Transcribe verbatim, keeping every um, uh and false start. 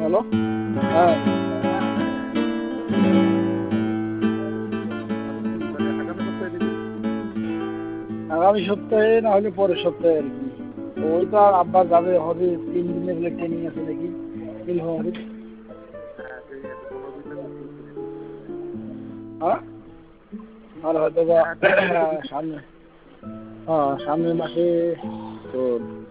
Hello. হ্যাঁ। আগামী সপ্তাহে না হলে পরের সপ্তাহে আর কি। ওইটা আব্বা যাবে হবে তিন দিনের ট্রেনিং আছে নাকি নীলফামারী। হ্যাঁ আর হয়তো বা সামনে হ্যাঁ সামনের মাসে তো